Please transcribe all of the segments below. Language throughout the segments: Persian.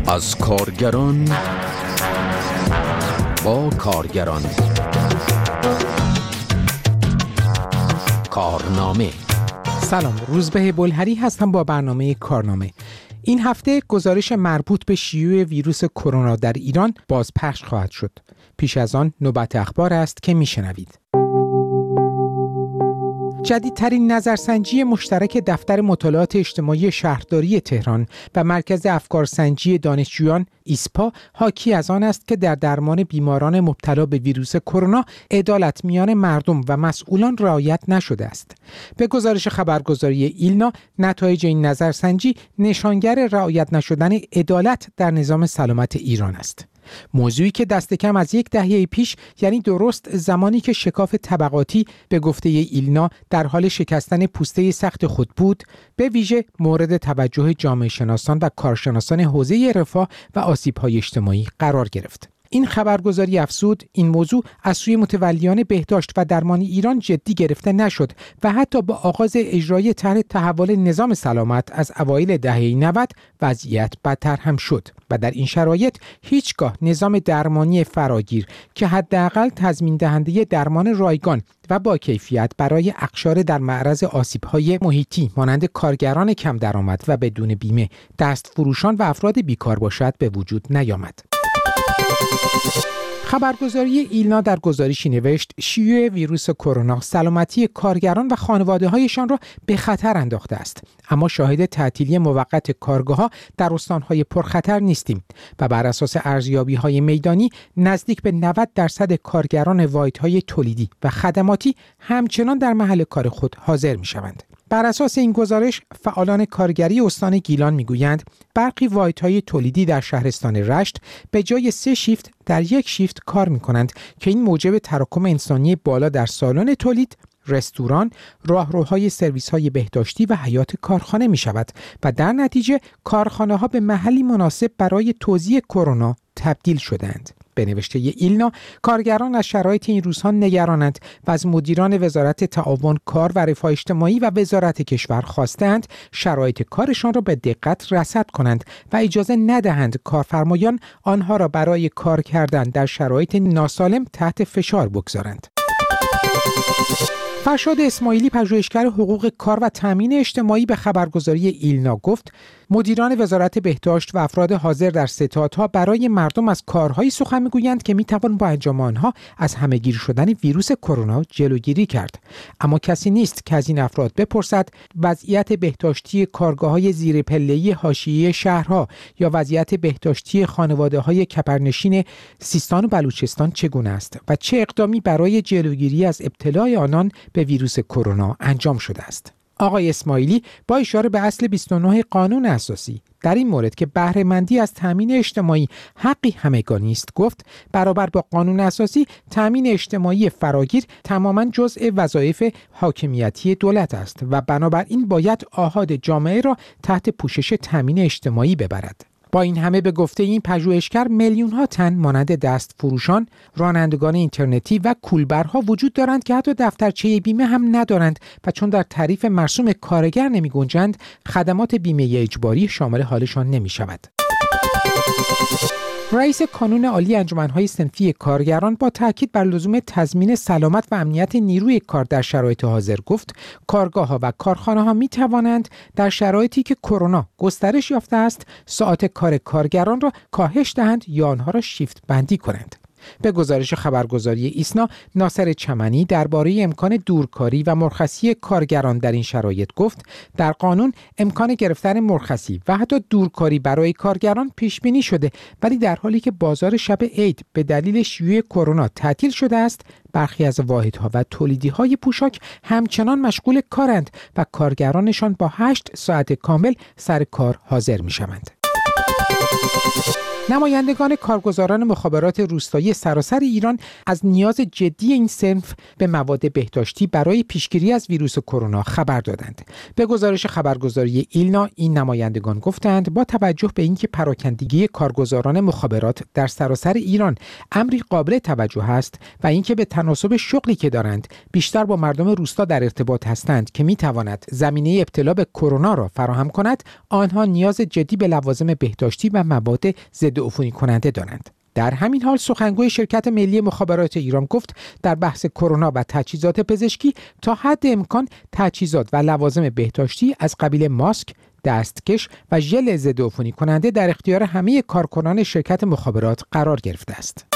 از کارگران با کارگران. کارنامه. سلام، روزبه بلهری هستم با برنامه کارنامه. این هفته گزارش مربوط به شیوع ویروس کرونا در ایران بازپخش خواهد شد. پیش از آن نوبت اخبار است که میشنوید. جدیدترین نظرسنجی مشترک دفتر مطالعات اجتماعی شهرداری تهران و مرکز افکارسنجی دانشجویان ایسپا حاکی از آن است که در درمان بیماران مبتلا به ویروس کرونا عدالت میان مردم و مسئولان رعایت نشده است. به گزارش خبرگزاری ایلنا، نتایج این نظرسنجی نشانگر رعایت نشدن عدالت در نظام سلامت ایران است. موضوعی که دست کم از یک دهه پیش، یعنی درست زمانی که شکاف طبقاتی به گفته ایلنا در حال شکستن پوسته سخت خود بود، به ویژه مورد توجه جامعه شناسان و کارشناسان حوزه رفاه و آسیب‌های اجتماعی قرار گرفت. این خبرگزاری افزود این موضوع از سوی متولیان بهداشت و درمان ایران جدی گرفته نشد و حتی با آغاز اجرای طرح تحول نظام سلامت از اوایل دهه 90 وضعیت بدتر هم شد و در این شرایط هیچگاه نظام درمانی فراگیر که حداقل تضمین دهنده درمان رایگان و با کیفیت برای اقشار در معرض آسیب‌های محیطی مانند کارگران کم درآمد و بدون بیمه، دستفروشان و افراد بیکار باشد به وجود نیامد. خبرگزاری ایلنا در گزارشی نوشت شیوع ویروس کرونا سلامتی کارگران و خانواده‌هایشان را به خطر انداخته است، اما شاهد تعطیلی موقت کارگاه‌ها در استان‌های پرخطر نیستیم و بر اساس ارزیابی‌های میدانی نزدیک به 90% کارگران واحدهای تولیدی و خدماتی همچنان در محل کار خود حاضر می‌شوند. بر اساس این گزارش، فعالان کارگری استان گیلان میگویند برخی واحدهای تولیدی در شهرستان رشت به جای 3 شیفت در 1 شیفت کار میکنند که این موجب تراکم انسانی بالا در سالن تولید، رستوران، راهروهای سرویس‌های بهداشتی و حیات کارخانه می شود و در نتیجه کارخانه‌ها به محلی مناسب برای توزیع کرونا تبدیل شدند. به نوشته ایلنا، کارگران از شرایط این روزها نگرانند و از مدیران وزارت تعاون کار و رفاه اجتماعی و وزارت کشور خواستند شرایط کارشان را به دقت رصد کنند و اجازه ندهند کارفرمایان آنها را برای کار کردن در شرایط ناسالم تحت فشار بگذارند. فرشاد اسماعیلی، پژوهشگر حقوق کار و تامین اجتماعی، به خبرگزاری ایلنا گفت مدیران وزارت بهداشت و افراد حاضر در ستادها برای مردم از کارهایی سخن میگویند که میتوان با انجام آنها از همهگیر شدن ویروس کرونا جلوگیری کرد، اما کسی نیست که از این افراد بپرسد وضعیت بهداشتی کارگاه‌های زیر پله‌ای حاشیه شهرها یا وضعیت بهداشتی خانواده‌های کپرنشین سیستان و بلوچستان چگونه است و چه اقدامی برای جلوگیری از ابتلای آنان به ویروس کرونا انجام شده است. آقای اسماعیلی با اشاره به اصل 29 قانون اساسی در این مورد که بهره مندی از تامین اجتماعی حقی همگانی است گفت برابر با قانون اساسی تامین اجتماعی فراگیر تماما جزء وظایف حاکمیتی دولت است و بنابراین باید آحاد جامعه را تحت پوشش تامین اجتماعی ببرد. با این همه به گفته این پژوهشگر میلیون‌ها تن مانند دستفروشان، رانندگان اینترنتی و کولبرها وجود دارند که حتی دفترچه بیمه هم ندارند و چون در تعریف مرسوم کارگر نمی‌گنجند، خدمات بیمه اجباری شامل حالشان نمی‌شود. رئیس کانون عالی انجمن‌های صنفی کارگران با تاکید بر لزوم تضمین سلامت و امنیت نیروی کار در شرایط حاضر گفت کارگاه‌ها و کارخانه‌ها می‌توانند در شرایطی که کرونا گسترش یافته است ساعات کار کارگران را کاهش دهند یا آنها را شیفت بندی کنند. به گزارش خبرگزاری ایسنا، ناصر چمنی درباره امکان دورکاری و مرخصی کارگران در این شرایط گفت در قانون امکان گرفتن مرخصی و حتی دورکاری برای کارگران پیش بینی شده، ولی در حالی که بازار شب عید به دلیل شیوع کرونا تعطیل شده است، برخی از واحدها و تولیدی‌های پوشاک همچنان مشغول کارند و کارگرانشان با 8 ساعت کامل سر کار حاضر می‌شوند. نمایندگان کارگزاران مخابرات روستایی سراسر ایران از نیاز جدی این صنف به مواد بهداشتی برای پیشگیری از ویروس کرونا خبر دادند. به گزارش خبرگزاری ایلنا، این نمایندگان گفتند با توجه به اینکه پراکندگی کارگزاران مخابرات در سراسر ایران امری قابل توجه است و اینکه به تناسب شغلی که دارند بیشتر با مردم روستا در ارتباط هستند که میتواند زمینه ابتلا به کرونا را فراهم کند، آنها نیاز جدی به لوازم بهداشتی و مواد ضد عفونی کننده دارند. در همین حال سخنگوی شرکت ملی مخابرات ایران گفت در بحث کرونا و تجهیزات پزشکی تا حد امکان تجهیزات و لوازم بهداشتی از قبیل ماسک، دستکش و ژل ضد عفونی کننده در اختیار همه کارکنان شرکت مخابرات قرار گرفته است.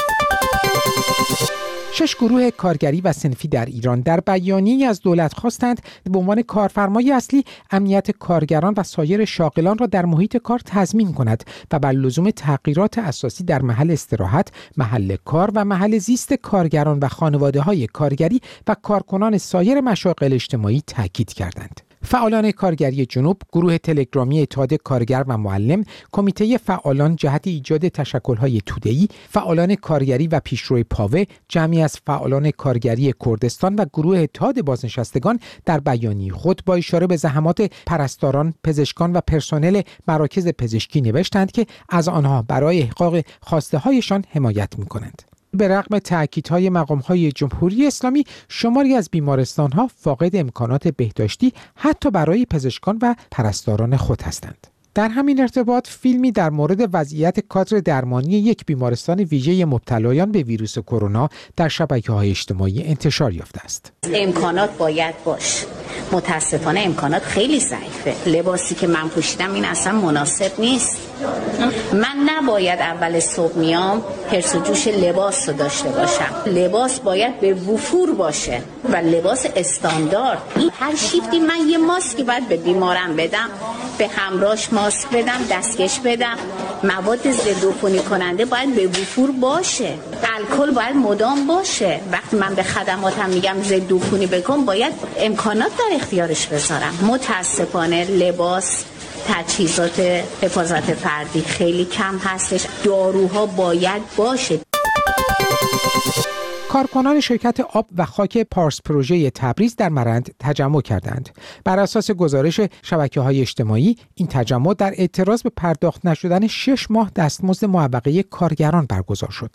6 گروه کارگری و صنفی در ایران در بیانیه‌ای از دولت خواستند به عنوان کارفرمای اصلی امنیت کارگران و سایر شاغلان را در محیط کار تضمین کند و بر لزوم تغییرات اساسی در محل استراحت، محل کار و محل زیست کارگران و خانواده‌های کارگری و کارکنان سایر مشاغل اجتماعی تاکید کردند. فعالان کارگری جنوب، گروه تلگرامی اتحاد کارگر و معلم، کمیته فعالان جهت ایجاد تشکل‌های توده‌ای، فعالان کارگری و پیشرو پاوه، جمعی از فعالان کارگری کردستان و گروه اتحاد بازنشستگان در بیانیه خود با اشاره به زحمات پرستاران، پزشکان و پرسنل مراکز پزشکی نوشتند که از آنها برای احقاق خواسته‌هایشان حمایت می‌کنند. به رغم تأکیدهای مقام‌های جمهوری اسلامی، شماری از بیمارستان‌ها فاقد امکانات بهداشتی حتی برای پزشکان و پرستاران خود هستند. در همین ارتباط فیلمی در مورد وضعیت کادر درمانی یک بیمارستان ویژه مبتلایان به ویروس کرونا در شبکه‌های اجتماعی انتشار یافته است. امکانات باید باشه. متاسفانه امکانات خیلی ضعیفه. لباسی که من پوشیدم این اصلا مناسب نیست. من نباید اول صبح میام حرص و جوش لباس رو داشته باشم. لباس باید به وفور باشه و لباس استاندارد. این هر شیفتی من یه ماسکی باید به بیمارم بدم، به همراهش ماسک بدم، دستکش بدم. مواد ضد عفونی کننده باید به وفور باشه. الکل باید مدام باشه. وقتی من به خدماتم میگم ضد عفونی بکن، باید امکانات در اختیارش بذارم. متاسفانه لباس، تجهیزات حفاظت فردی خیلی کم هستش. داروها باید باشه. کارکنان شرکت آب و خاک پارس پروژه تبریز در مرند تجمع کردند. بر اساس گزارش شبکه‌های اجتماعی، این تجمع در اعتراض به پرداخت نشدن 6 ماه دستمزد معوقه کارگران برگزار شد.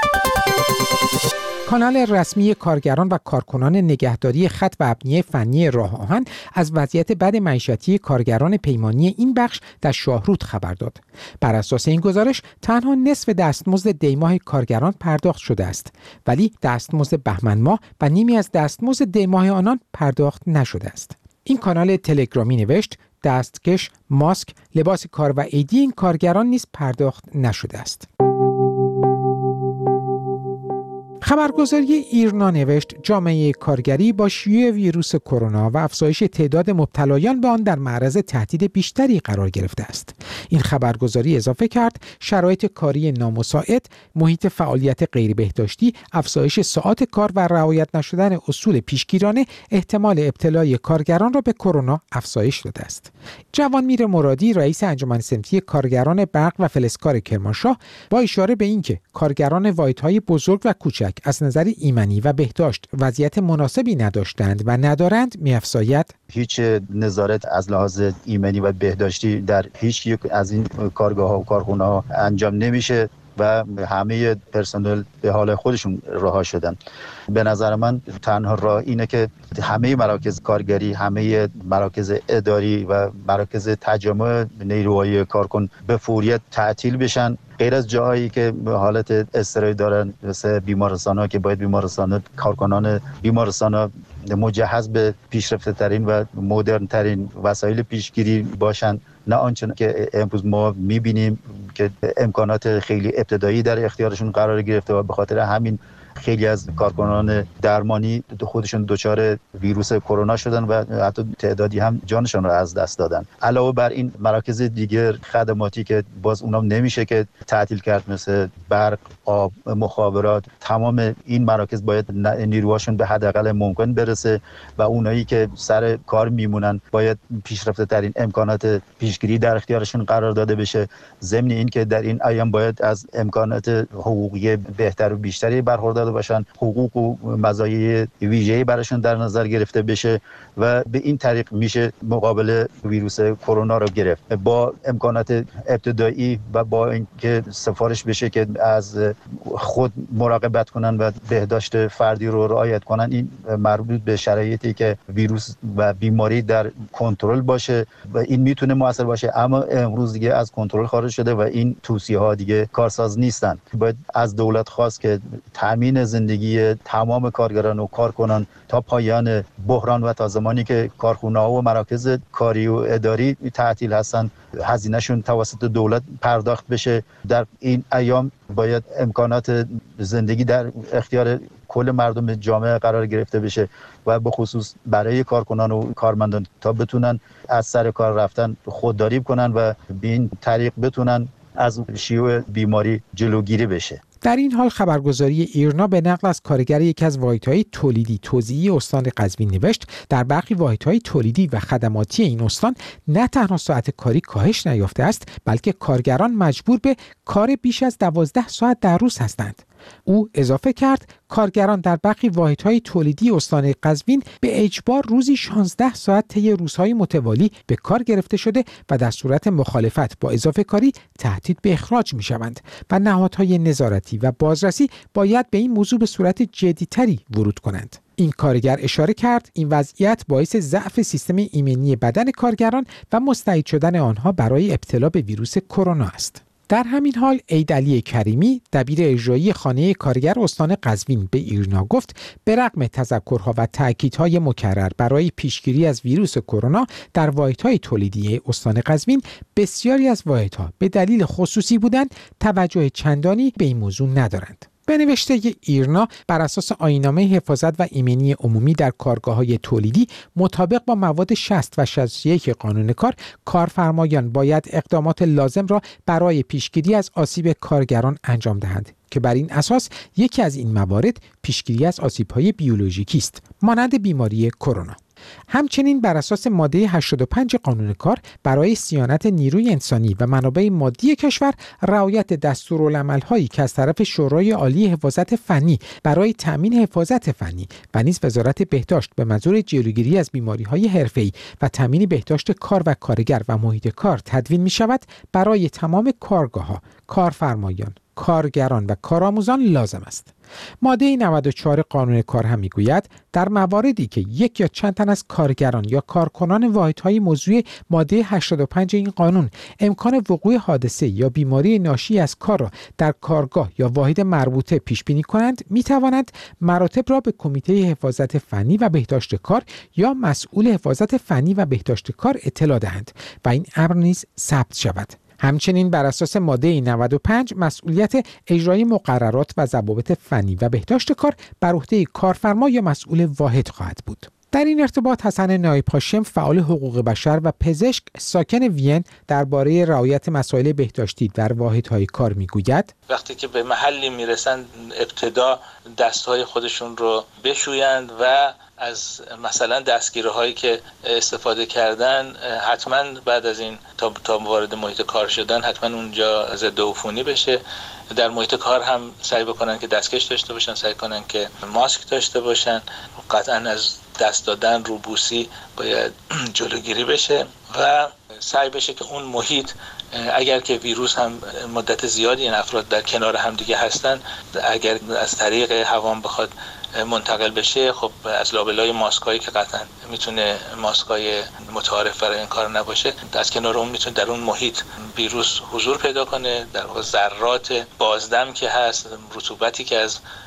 کانال رسمی کارگران و کارکنان نگهداری خط و ابنیه فنی راه آهن از وضعیت بد معیشتی کارگران پیمانی این بخش در شاهرود خبر داد. بر اساس این گزارش تنها نصف دستمزد دیماه کارگران پرداخت شده است، ولی دستمزد بهمن ماه و نیمی از دستمزد دیماه آنان پرداخت نشده است. این کانال تلگرامی نوشت دستکش، ماسک، لباس کار و عیدی این کارگران نیز پرداخت نشده است. خبرگزاری ایرنا نوشت جامعه کارگری با شیوع ویروس کرونا و افزایش تعداد مبتلایان به آن در معرض تهدید بیشتری قرار گرفته است. این خبرگزاری اضافه کرد شرایط کاری نامساعد، محیط فعالیت غیر بهداشتی، افزایش ساعات کار و رعایت نشدن اصول پیشگیرانه احتمال ابتلای کارگران را به کرونا افزایش داده است. جوانمیر مرادی رئیس انجمن صنفی کارگران برق و فلزکار کرمانشاه با اشاره به اینکه کارگران واحدهای بزرگ و کوچک از نظر ایمنی و بهداشت وضعیت مناسبی نداشتند و ندارند می‌افزاید هیچ نظارت از لحاظ ایمنی و بهداشتی در هیچ یک از این کارگاه‌ها و کارخانه‌ها انجام نمیشه و همه پرسنل به حال خودشون رها شدن. به نظر من تنها راه اینه که همه مراکز کارگری، همه مراکز اداری و مراکز تجمع نیروهای کارکن به فوریت تعطیل بشن، غیر از جاهایی که حالت استرای دارن مثل بیمارستان‌ها که باید کارکنان بیمارستان‌ها مجهز به پیشرفته ترین و مدرن ترین وسایل پیشگیری باشند، نه آنچه که امروز ما می‌بینیم که امکانات خیلی ابتدایی در اختیارشون قرار گرفته و به خاطر همین خیلی از کارکنان درمانی خودشون دچار ویروس کرونا شدن و حتی تعدادی هم جانشون رو از دست دادن. علاوه بر این مراکز دیگر خدماتی که باز اونام نمیشه که تعطیل کرد، مثل برق، آب، مخابرات، تمام این مراکز باید نیروهاشون به حداقل ممکن برسه و اونایی که سر کار میمونن باید پیشرفته ترین امکانات پیشگیری در اختیارشون قرار داده بشه. ضمن این که در این ایام باید از امکانات حقوقی بهتر و بیشتری برخوردار باشن، حقوق و مزایای ویژه‌ای براشون در نظر گرفته بشه و به این طریق میشه مقابله ویروس کرونا رو گرفت. با امکانات ابتدایی و با اینکه سفارش بشه که از خود مراقبت کنن و بهداشت فردی رو رعایت کنن، این مربوط به شرایطی که ویروس و بیماری در کنترل باشه و این میتونه موثر باشه. اما امروز دیگه از کنترل خارج شده و این توصیه ها دیگه کارساز نیستن. باید از دولت خواست که تامین زندگی تمام کارگران و کارکنان تا پایان بحران و تا زمانی که کارخانه‌ها و مراکز کاری و اداری تعطیل هستن هزینه‌شون توسط دولت پرداخت بشه. در این ایام باید امکانات زندگی در اختیار کل مردم جامعه قرار گرفته بشه و به خصوص برای کارکنان و کارمندان تا بتونن از سر کار رفتن خودداری کنن و به این طریق بتونن از شیوع بیماری جلوگیری بشه. در این حال خبرگزاری ایرنا به نقل از کارگر یکی از واحدهای تولیدی توزیعی استان قزوین نوشت در برخی واحدهای تولیدی و خدماتی این استان نه تنها ساعت کاری کاهش نیافته است، بلکه کارگران مجبور به کار بیش از 12 ساعت در روز هستند. او اضافه کرد کارگران در برخی واحدهای تولیدی استان قزوین به اجبار روزی 16 ساعت طی روزهای متوالی به کار گرفته شده و در صورت مخالفت با اضافه کاری تهدید به اخراج می‌شوند و نهادهای نظارتی و بازرسی باید به این موضوع به صورت جدی‌تری ورود کنند. این کارگر اشاره کرد این وضعیت باعث ضعف سیستم ایمنی بدن کارگران و مستعد شدن آنها برای ابتلا به ویروس کرونا است. در همین حال عیدعلی کریمی دبیر اجرایی خانه کارگر استان قزوین به ایرنا گفت به رغم تذکرها و تاکیدهای مکرر برای پیشگیری از ویروس کرونا در واحدهای تولیدی استان قزوین، بسیاری از واحدها به دلیل خصوصی بودن توجه چندانی به این موضوع ندارند. به نوشته ایرنا بر اساس آیین‌نامه حفاظت و ایمنی عمومی در کارگاه‌های تولیدی مطابق با مواد 60 و 61 قانون کار، کارفرمایان باید اقدامات لازم را برای پیشگیری از آسیب کارگران انجام دهند که بر این اساس یکی از این موارد پیشگیری از آسیب‌های بیولوژیکی است، مانند بیماری کرونا. همچنین بر اساس ماده 85 قانون کار برای صیانت نیروی انسانی و منابع مادی کشور رعایت دستورالعمل‌هایی که از طرف شورای عالی حفاظت فنی برای تأمین حفاظت فنی و نیز وزارت بهداشت به منظور جلوگیری از بیماری‌های حرفه‌ای و تأمین بهداشت کار و کارگر و محیط کار تدوین می‌شود برای تمام کارگاه‌ها، کارفرمایان، کارگران و کارآموزان لازم است. ماده 94 قانون کار هم میگوید در مواردی که یک یا چند تن از کارگران یا کارکنان واحدهای موضوع ماده 85 این قانون امکان وقوع حادثه یا بیماری ناشی از کار را در کارگاه یا واحد مربوطه پیش بینی کنند، می توانند مراتب را به کمیته حفاظت فنی و بهداشت کار یا مسئول حفاظت فنی و بهداشت کار اطلاع دهند و این امر نیز ثبت شود. همچنین بر اساس ماده 95 مسئولیت اجرای مقررات و ضوابط فنی و بهداشت کار بر عهده کارفرما یا مسئول واحد خواهد بود. در این ارتباط حسن نایب هاشم فعال حقوق بشر و پزشک ساکن وین درباره رعایت مسائل بهداشتی در واحدهای کار میگوید وقتی که به محلی میرسن ابتدا دستهای خودشون رو بشویند و از مثلا دستگیره هایی که استفاده کردن حتما بعد از این تا وارد محیط کار شدن حتما اونجا ضد عفونی بشه. در محیط کار هم سعی بکنن که دستکش داشته باشن، سعی کنن که ماسک داشته باشن. قطعا از دست دادن، روبوسی باید جلوگیری بشه و سعی بشه که اون محیط اگر که ویروس هم مدت زیادی این افراد در کنار هم دیگه هستن، اگر از طریق هوا بخواد منتقل بشه، خب از لابلای ماسکایی که قطعا میتونه ماسکای متعارف برای این کار نباشه، از کنار اون میتونه در اون محیط ویروس حضور پیدا کنه. در واقع ذرات بازدم که هست، رطوبتی که از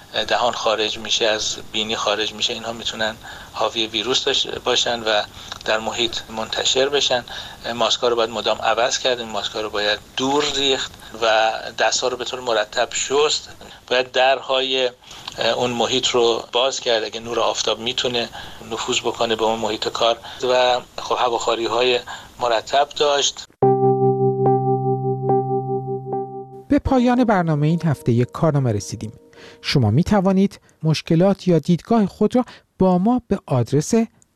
دهان خارج میشه، از بینی خارج میشه، اینها میتونن حاوی ویروس باشن و در محیط منتشر بشن. ماسک‌ها رو باید مدام عوض کرد، این ماسک‌ها رو باید دور ریخت و دست‌ها رو به طور مرتب شست. باید درهای اون محیط رو باز کرد اگه نور آفتاب میتونه نفوذ بکنه به اون محیط کار و خب هواخواری‌های مرتب داشت. به پایان برنامه این هفته یک کارنامه رسیدیم. شما می توانید مشکلات یا دیدگاه خود را با ما به آدرس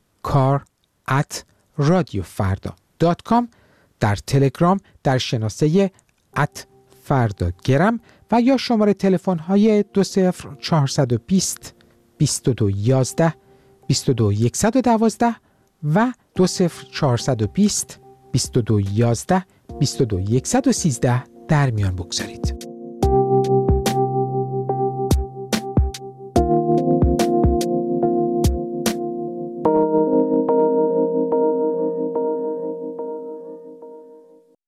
kar@radiofarda.com در تلگرام در شناسه @fardagram و یا شماره تلفن های 20420 2211 22112 و 20420 2211 22113 در میان بگذارید.